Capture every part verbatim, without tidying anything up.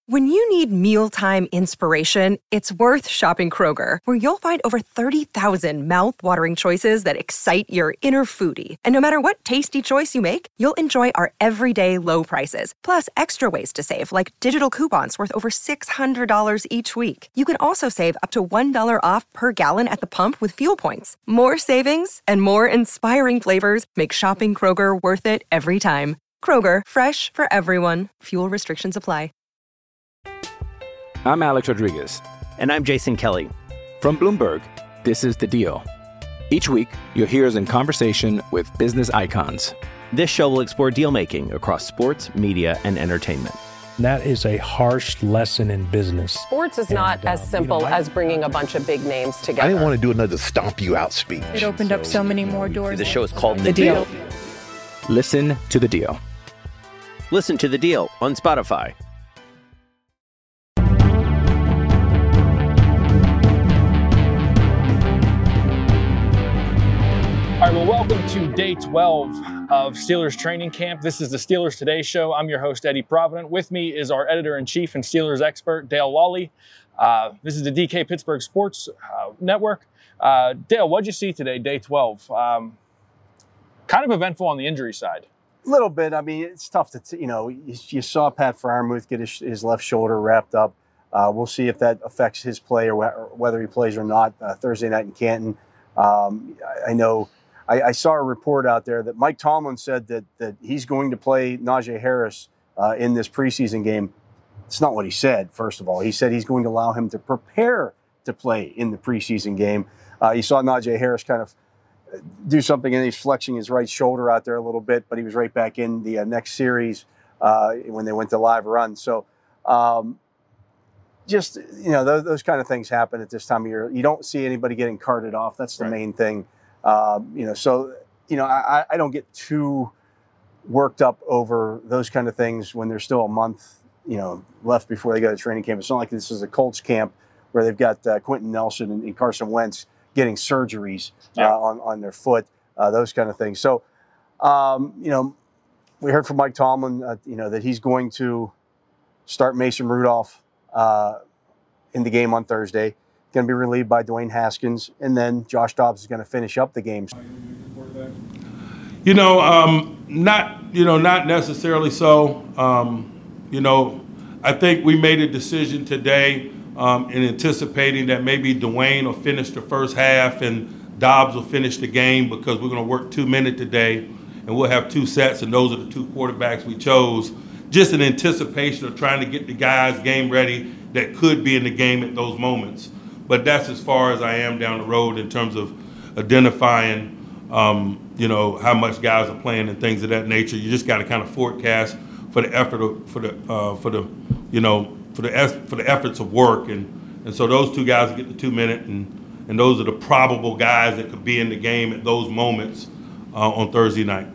When you need mealtime inspiration, it's worth shopping Kroger, where you'll find over thirty thousand mouth-watering choices that excite your inner foodie. And no matter what tasty choice you make, you'll enjoy our everyday low prices, plus extra ways to save, like digital coupons worth over six hundred dollars each week. You can also save up to one dollar off per gallon at the pump with fuel points. More savings and more inspiring flavors make shopping Kroger worth it every time. Kroger, fresh for everyone. Fuel restrictions apply. I'm Alex Rodriguez. And I'm Jason Kelly. From Bloomberg, this is The Deal. Each week, you'll hear us in conversation with business icons. This show will explore deal-making across sports, media, and entertainment. That is a harsh lesson in business. Sports is and, not uh, as simple you know, as bringing a bunch of big names together. I didn't want to do another stomp you out speech. It opened so, up so many more doors. The show is called The, the deal. deal. Listen to The Deal. Listen to The Deal on Spotify. All right, well, welcome to day twelve of Steelers training camp. This is the Steelers Today show. I'm your host, Eddie Provident. With me is our editor-in-chief and Steelers expert, Dale Lawley. Uh, this is the D K Pittsburgh Sports uh, Network. Uh, Dale, what'd you see today, day twelve? Um, kind of eventful on the injury side. A little bit. I mean, it's tough to, t- you know, you, you saw Pat Freiermuth get his, his left shoulder wrapped up. Uh, we'll see if that affects his play or, wh- or whether he plays or not uh, Thursday night in Canton. Um, I, I know I, I saw a report out there that Mike Tomlin said that that he's going to play Najee Harris uh, in this preseason game. It's not what he said, first of all. He said he's going to allow him to prepare to play in the preseason game. Uh, you saw Najee Harris kind of do something, and he's flexing his right shoulder out there a little bit, but he was right back in the uh, next series uh, when they went to live run. So um, just, you know, those, those kind of things happen at this time of year. You don't see anybody getting carted off. That's the right. main thing. Um, you know, so, you know, I, I don't get too worked up over those kind of things when there's still a month, you know, left before they go to training camp. It's not like this is a Colts camp where they've got uh, Quentin Nelson and, and Carson Wentz getting surgeries yeah. uh, on, on their foot, uh, those kind of things. So, um, you know, we heard from Mike Tomlin, uh, you know, that he's going to start Mason Rudolph uh, in the game on Thursday. Going to be relieved by Dwayne Haskins, and then Josh Dobbs is going to finish up the games. You know, um, not you know, not necessarily so. Um, you know, I think we made a decision today um, in anticipating that maybe Dwayne will finish the first half and Dobbs will finish the game because we're going to work two minute today, and we'll have two sets, and those are the two quarterbacks we chose. Just in anticipation of trying to get the guys game ready that could be in the game at those moments. But that's as far as I am down the road in terms of identifying, um, you know, how much guys are playing and things of that nature. You just got to kind of forecast for the effort of, for the uh, for the you know for the for the efforts of work, and, and so those two guys will get the two minute, and and those are the probable guys that could be in the game at those moments uh, on Thursday night.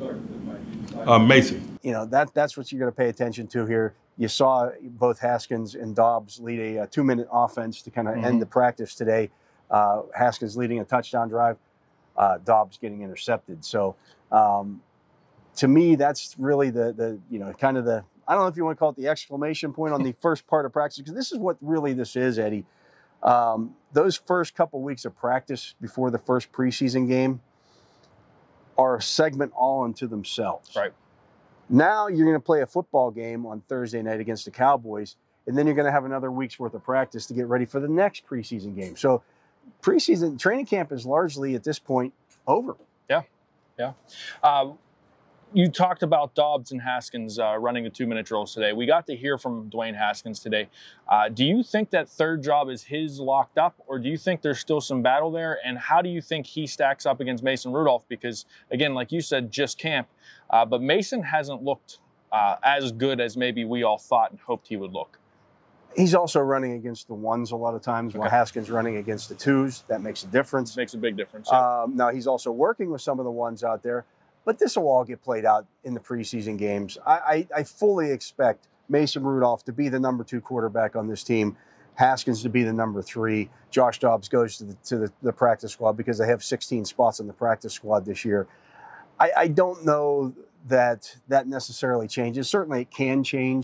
Uh, Mason. You know, that that's what you're going to pay attention to here. You saw both Haskins and Dobbs lead a, a two-minute offense to kind of mm-hmm. end the practice today. Uh, Haskins leading a touchdown drive, uh, Dobbs getting intercepted. So, um, to me, that's really the the you know kind of the I don't know if you want to call it the exclamation point on the first part of practice, because this is what really this is, Eddie. Um, those first couple weeks of practice before the first preseason game are a segment all unto themselves. Right. Now you're going to play a football game on Thursday night against the Cowboys, and then you're going to have another week's worth of practice to get ready for the next preseason game. So preseason training camp is largely at this point over. Yeah, yeah. Uh, you talked about Dobbs and Haskins uh, running the two-minute drills today. We got to hear from Dwayne Haskins today. Uh, do you think that third job is his locked up, or do you think there's still some battle there? And how do you think he stacks up against Mason Rudolph? Because, again, like you said, just camp. Uh, but Mason hasn't looked uh, as good as maybe we all thought and hoped he would look. He's also running against the ones a lot of times, while okay. Haskins running against the twos. That makes a difference. Makes a big difference. Yeah. Um, now, he's also working with some of the ones out there. But this will all get played out in the preseason games. I, I, I fully expect Mason Rudolph to be the number two quarterback on this team, Haskins to be the number three. Josh Dobbs goes to the, to the, the practice squad because they have sixteen spots in the practice squad this year. I, I don't know that that necessarily changes. Certainly it can change.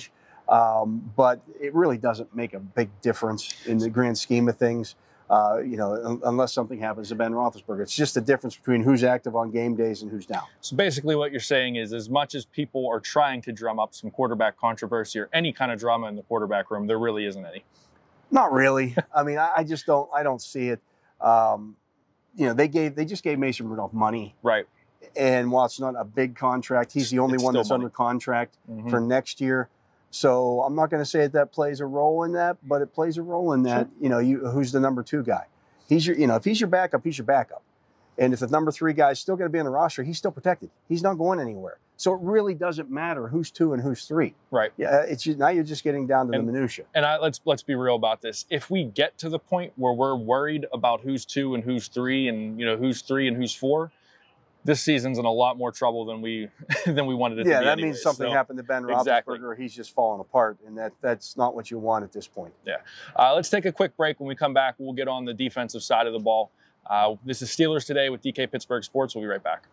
Um, but it really doesn't make a big difference in the grand scheme of things. Uh, you know, un- unless something happens to Ben Roethlisberger. It's just a difference between who's active on game days and who's down. So basically what you're saying is as much as people are trying to drum up some quarterback controversy or any kind of drama in the quarterback room, there really isn't any. Not really. I mean, I, I just don't, I don't see it. Um, you know, they gave, they just gave Mason Rudolph money. Right. And while it's not a big contract, he's the only It's one still that's money. under contract Mhm. for next year. So I'm not going to say that that plays a role in that, but it plays a role in that. Sure. You know, you who's the number two guy? He's your, you know, if he's your backup, he's your backup. And if the number three guy is still going to be on the roster, he's still protected. He's not going anywhere. So it really doesn't matter who's two and who's three. Right. Yeah, it's just, now you're just getting down to And- the minutia. And I, let's let's be real about this. If we get to the point where we're worried about who's two and who's three, and you know who's three and who's four, this season's in a lot more trouble than we than we wanted it Yeah, to be. that anyway. means something So, happened to Ben exactly. Roethlisberger. He's just falling apart, and that that's not what you want at this point. Yeah. Uh, let's take a quick break. When we come back, we'll get on the defensive side of the ball. Uh, this is Steelers Today with D K Pittsburgh Sports. We'll be right back.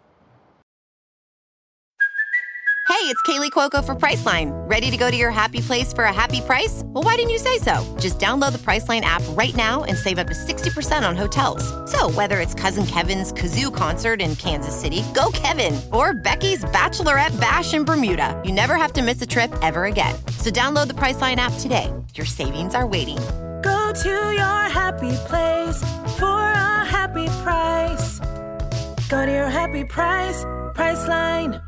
Hey, it's Kaylee Cuoco for Priceline. Ready to go to your happy place for a happy price? Well, why didn't you say so? Just download the Priceline app right now and save up to sixty percent on hotels. So whether it's Cousin Kevin's Kazoo Concert in Kansas City, go Kevin, or Becky's Bachelorette Bash in Bermuda, you never have to miss a trip ever again. So download the Priceline app today. Your savings are waiting. Go to your happy place for a happy price. Go to your happy price, Priceline.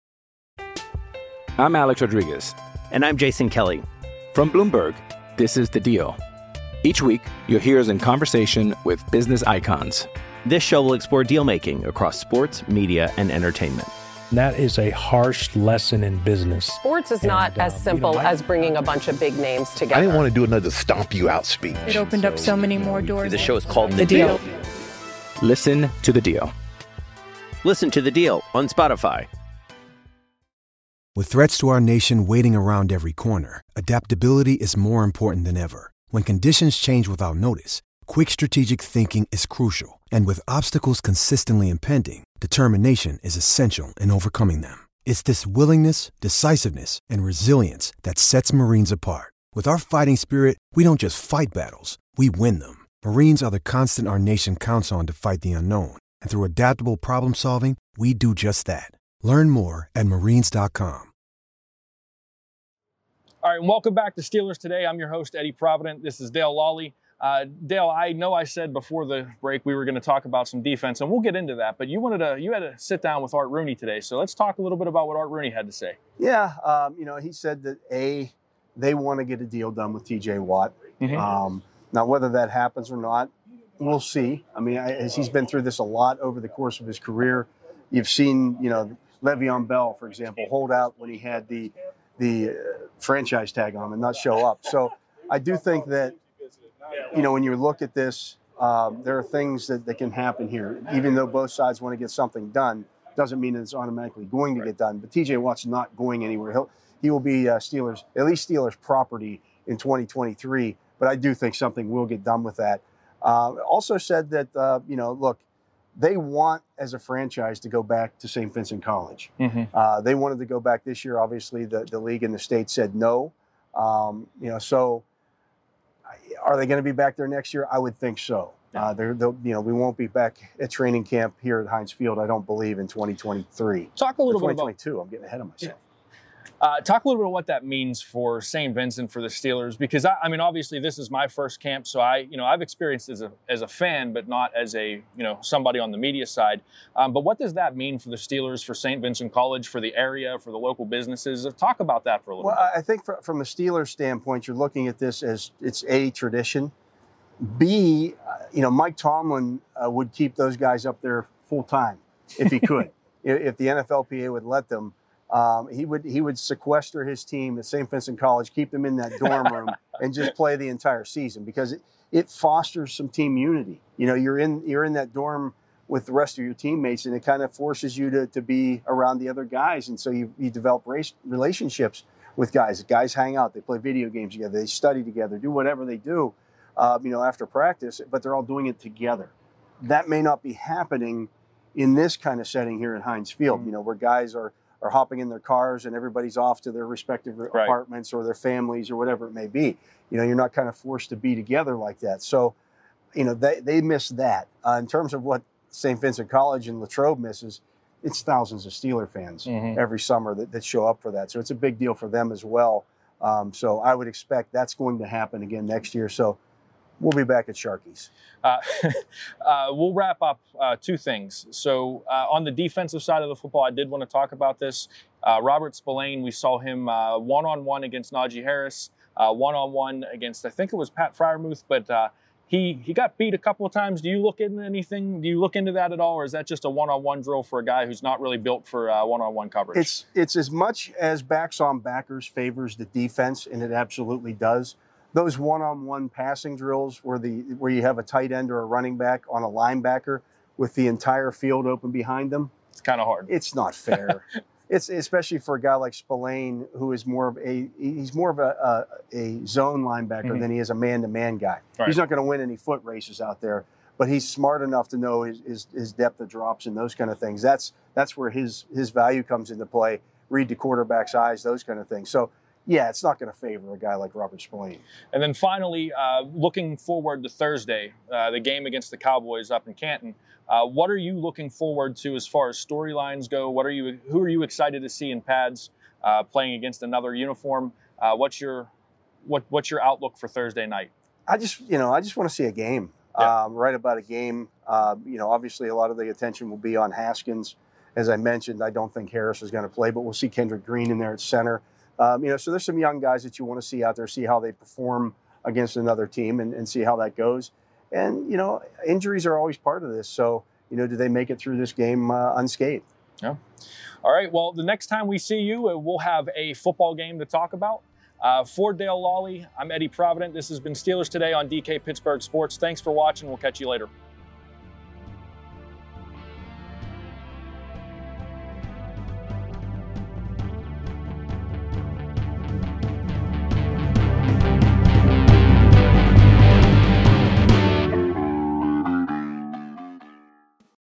I'm Alex Rodriguez. And I'm Jason Kelly. From Bloomberg, this is The Deal. Each week, you'll hear us in conversation with business icons. This show will explore deal making across sports, media, and entertainment. And that is a harsh lesson in business. Sports is And, not uh, as you simple know, I- as bringing a bunch of big names together. I didn't want to do another stomp you out speech. It opened up so many more doors. The show is called The Deal. Listen to The Deal. Listen to The Deal on Spotify. With threats to our nation waiting around every corner, adaptability is more important than ever. When conditions change without notice, quick strategic thinking is crucial. And with obstacles consistently impending, determination is essential in overcoming them. It's this willingness, decisiveness, and resilience that sets Marines apart. With our fighting spirit, we don't just fight battles, we win them. Marines are the constant our nation counts on to fight the unknown. And through adaptable problem solving, we do just that. Learn more at marines dot com. All right, and welcome back to Steelers Today. I'm your host, Eddie Provident. This is Dale Lawley. Uh, Dale, I know I said before the break we were going to talk about some defense, and we'll get into that. But you wanted to, you had to sit down with Art Rooney today, so let's talk a little bit about what Art Rooney had to say. Yeah, um, you know, he said that a they want to get a deal done with T J Watt. Mhm. Um, now, whether that happens or not, we'll see. I mean, I, as he's been through this a lot over the course of his career. You've seen, you know, Le'Veon Bell, for example, hold out when he had the the uh, franchise tag on him and not show up. So I do think that, you know, when you look at this, um, there are things that, that can happen here. Even though both sides want to get something done, doesn't mean that it's automatically going to get done. But T J Watt's not going anywhere. He'll he will be uh, Steelers, at least Steelers property in twenty twenty-three. But I do think something will get done with that. Uh, also said that, uh, you know, look, they want, as a franchise, to go back to Saint Vincent College. Mm-hmm. Uh, they wanted to go back this year. Obviously, the, the league and the state said no. Um, you know, so are they going to be back there next year? I would think so. Uh, they're, they'll, you know, we won't be back at training camp here at Heinz Field, I don't believe, in twenty twenty-three. Talk a little bit about twenty twenty-two. I'm getting ahead of myself. Uh, talk a little bit about what that means for Saint Vincent, for the Steelers, because I, I mean, obviously this is my first camp, so I, you know, I've experienced as a as a fan, but not as a, you know, somebody on the media side. Um, but what does that mean for the Steelers, for Saint Vincent College, for the area, for the local businesses? Talk about that for a little Well, bit. I think for, from a Steelers standpoint, you're looking at this as it's A, tradition. B, uh, you know, Mike Tomlin uh, would keep those guys up there full time if he could, if if the N F L P A would let them. Um, he would he would sequester his team at Saint Vincent College, keep them in that dorm room, and just play the entire season because it, it fosters some team unity. You know, you're in you're in that dorm with the rest of your teammates, and it kind of forces you to, to be around the other guys, and so you you develop race, relationships with guys. Guys hang out, they play video games together, they study together, do whatever they do, uh, you know, after practice, but they're all doing it together. That may not be happening in this kind of setting here at Heinz Field, you know, where guys are are hopping in their cars and everybody's off to their respective right. apartments or their families or whatever it may be. You know, you're not kind of forced to be together like that. So, you know, they, they miss that. Uh, in terms of what Saint Vincent College and Latrobe misses, it's thousands of Steeler fans mm-hmm. every summer that, that show up for that. So it's a big deal for them as well. Um, so I would expect that's going to happen again next year. So we'll be back at Sharkies. Uh, uh, we'll wrap up uh, two things. So uh, on the defensive side of the football, I did want to talk about this. Uh, Robert Spillane, we saw him uh, one-on-one against Najee Harris, uh, one-on-one against, I think it was Pat Freiermuth, but uh, he, he got beat a couple of times. Do you look into anything? Do you look into that at all, or is that just a one-on-one drill for a guy who's not really built for uh, one-on-one coverage? It's, it's as much as backs-on-backers favors the defense, and it absolutely does. Those one-on-one passing drills where the where you have a tight end or a running back on a linebacker with the entire field open behind them. It's kind of hard. It's not fair. It's especially for a guy like Spillane, who is more of a he's more of a a, a zone linebacker mm-hmm. than he is a man-to-man guy. Right. He's not going to win any foot races out there, but he's smart enough to know his, his his depth of drops and those kind of things. That's that's where his his value comes into play. Read the quarterback's eyes, those kind of things. So. Yeah, it's not going to favor a guy like Robert Spillane. And then finally, uh, looking forward to Thursday, uh, the game against the Cowboys up in Canton. Uh, what are you looking forward to as far as storylines go? What are you? Who are you excited to see in pads uh, playing against another uniform? Uh, what's your what What's your outlook for Thursday night? I just you know I just want to see a game. Yeah. Um, right about a game. Uh, you know, obviously a lot of the attention will be on Haskins. As I mentioned, I don't think Harris is going to play, but we'll see Kendrick Green in there at center. Um, you know, so there's some young guys that you want to see out there, see how they perform against another team and, and see how that goes. And, you know, injuries are always part of this. So, you know, do they make it through this game uh, unscathed? Yeah. All right. Well, the next time we see you, we'll have a football game to talk about. Uh, for Dale Lawley, I'm Eddie Provident. This has been Steelers Today on D K Pittsburgh Sports. Thanks for watching. We'll catch you later.